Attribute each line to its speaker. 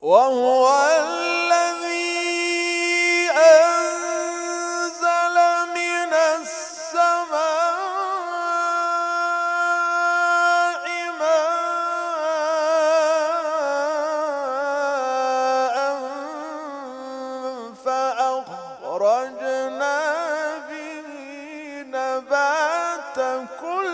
Speaker 1: وهو الذي أنزل من السماء ماء فأخرجنا به نبات كل